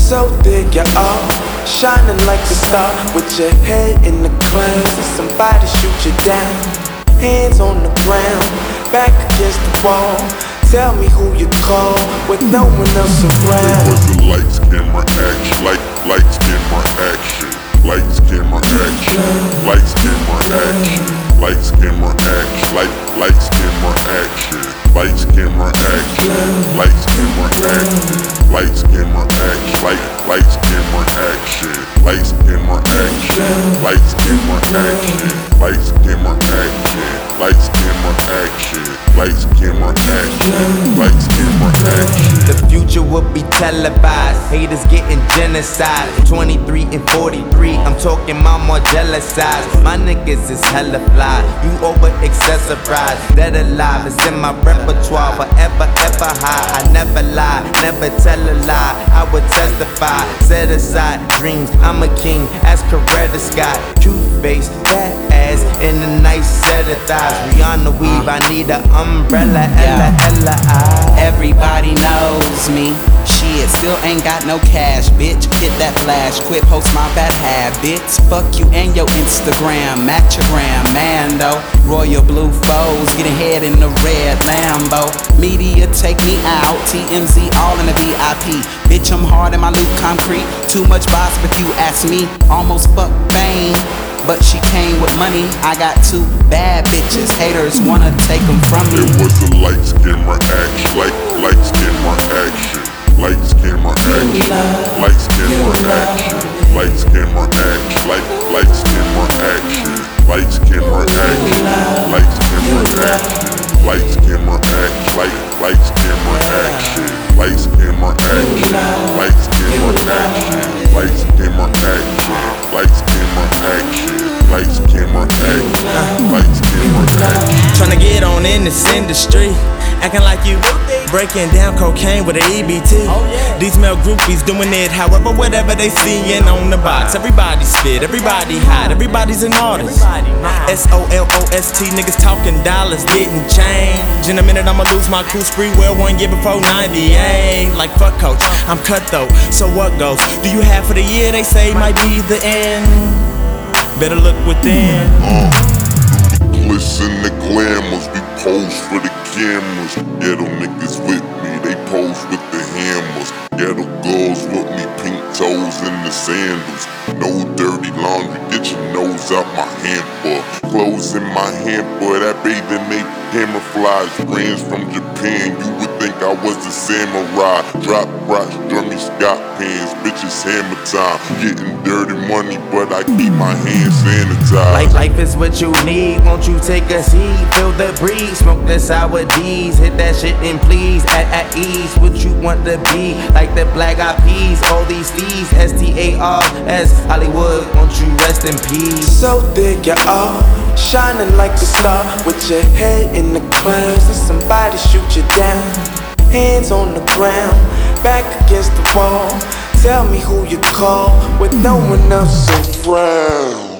So there you are, shining like a star, with your head in the clouds. Somebody shoot you down, hands on the ground, back against the wall. Tell me who you call with no one else around. It was a lights, camera, action. Lights, camera, action. Lights, camera, action. Lights, camera, action. Lights, camera, action. Lights, camera, action. Lights, camera, action. Lights, camera, action. Lights, camera, action. Lights, camera, action. Lights, camera, action. Lights, camera, action. Lights, camera, action. Lights, camera, action. Lights, camera, action. Lights, camera, action. The future will be televised. Haters getting genocide. 23 and 43. I'm talking my more jealous sides. My niggas is hella fly. You over accessorize. Dead alive. It's in my repertoire. Forever, ever high. I never lie. Never tell a lie. I would testify. Set aside dreams. I'm a king. Ask Coretta Scott. Truth face. That ass in a nice set of thighs. Rihanna weave. I need an umbrella. Ella, Ella, I. Everybody knows me. Shit, still ain't got no cash, bitch. Hit that flash, quit post my bad habits. Fuck you and your Instagram, matchagram, Mando. Royal blue foes, getting head in the red Lambo. Media take me out, TMZ all in the VIP. Bitch, I'm hard in my loop concrete. Too much boss, but you ask me. Almost fuck fame, but she came with money. I got two bad bitches, haters wanna take them from me. It was a lights, camera, action. Lights, camera, action. Lights, camera, action. Lights, camera, action. Lights, camera, action. Lights, camera, action. Lights, camera, action. Lights, camera, action. Lights, camera, action. Lights, camera, action. Lights, camera, action. Lights, camera, action. Lights, camera, action. Lights, camera, action. Lights, camera, action. Lights, camera, action. Tryna get on in this industry, acting like you breaking down cocaine with an EBT. These male groupies doing it however, whatever they seeing on the box. Everybody spit, everybody hot, everybody's an artist. SOLOST, niggas talking dollars, getting change. In a minute I'ma lose my cool spree, well 1 year before 98. Like fuck coach, I'm cutthroat, so what goes? Do you have for the year they say might be the end? Better look within. Glitz and the glamours, we pose for the cameras. Ghetto niggas with me, they pose with the hammers. Ghetto girls with me, pink toes in the sandals. No dirty laundry, get your nose out my hamper. Clothes in my hamper, that bathing ape camouflage. Brands from Japan, you would think I was a samurai. Drop rocks, drummy Scott pants, bitches hammer time. Getting dirty money, but I keep my hands sanitized. Life is what you need, won't you take a seat? Feel the breeze, smoke the sour D's. Hit that shit and please, at ease. What you want to be, like the Black Eyed Peas. All these D's, STARS, Hollywood, won't you rest in peace? So there you are, shining like a star, with your head in the clouds. And somebody shoot you down, hands on the ground, back against the wall. Tell me who you call with no one else around.